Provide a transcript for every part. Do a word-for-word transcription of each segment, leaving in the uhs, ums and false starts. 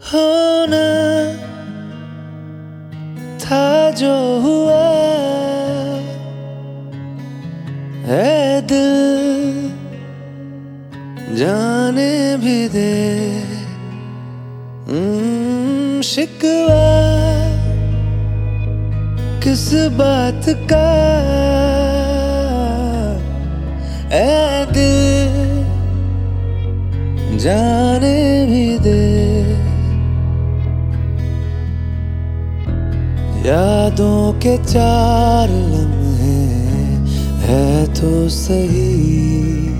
होना था जो हुआ है दिल जाने भी दे। हम्म, शिकवा किस बात का ऐ दिल जाने भी दे। यादों के चार लम्हे है तो सही,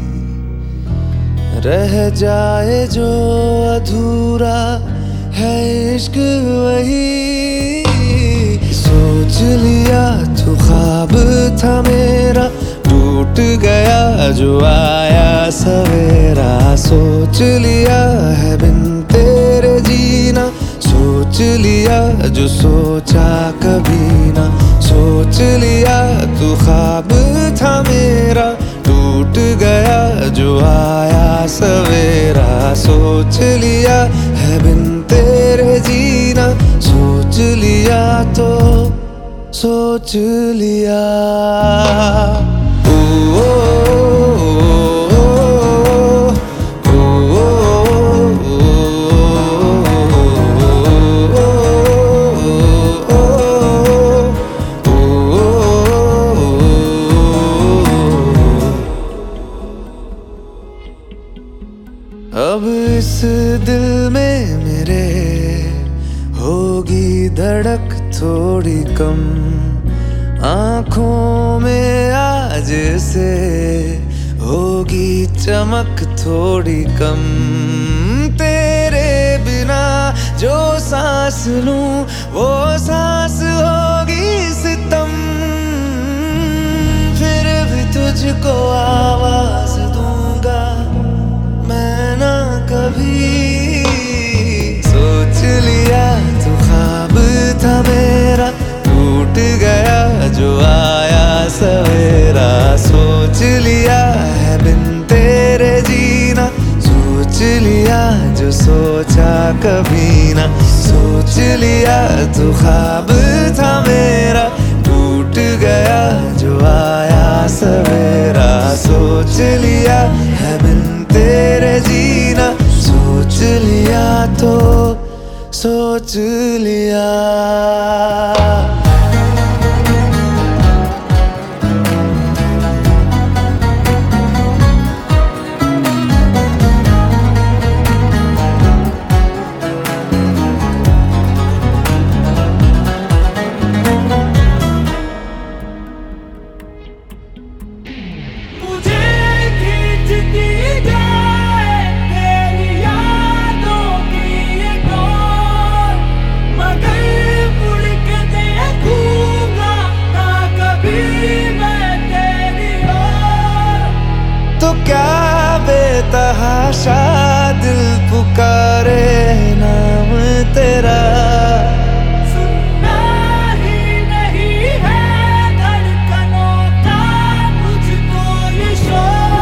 रह जाए जो अधूरा है इश्क वही। सोच लिया तो ख्वाब था मेरा, टूट गया जो आया सवेरा। सोच लिया है बिन तेरे जीना, सोच लिया जो सोचा कभी ना। सोच लिया तू ख्वाब था मेरा, टूट गया जो आया सवेरा। सोच लिया है बिन तेरे जीना, सोच लिया तो सोच लिया। ओ, ओ, अब इस दिल में मेरे होगी धड़क थोड़ी कम, आँखों में आज से होगी चमक थोड़ी कम। तेरे बिना जो सांस लूं वो सांस होगी सितम। फिर भी तुझको आवाज दूंगा मैं ना कभी। सोच लिया तो ख्वाब था मेरा, टूट गया जो आया सवेरा। सोच लिया है बिन तेरे जीना, सोच लिया जो सोचा कभी ना। सोच लिया तो ख्वाब था मेरा, टूट गया जो आया सवेरा। सोच लिया है बिन तेरे जीना, सोच लिया तो सोच लिया। तो क्या बेतहाशा दिल पुकारे नाम तेरा। सुनना ही नहीं है धड़कनों का मुझको ये शोर।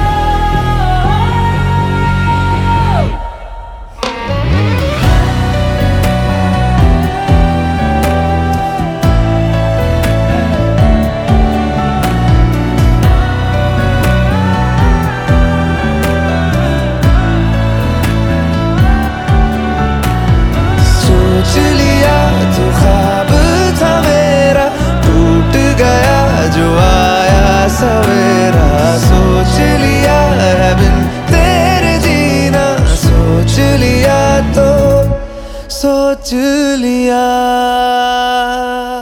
सोच लिया तो ख्वाब था मेरा, टूट गया जो आया सवेरा। सोच लिया है बिन तेरे जीना, सोच लिया तो सोच लिया।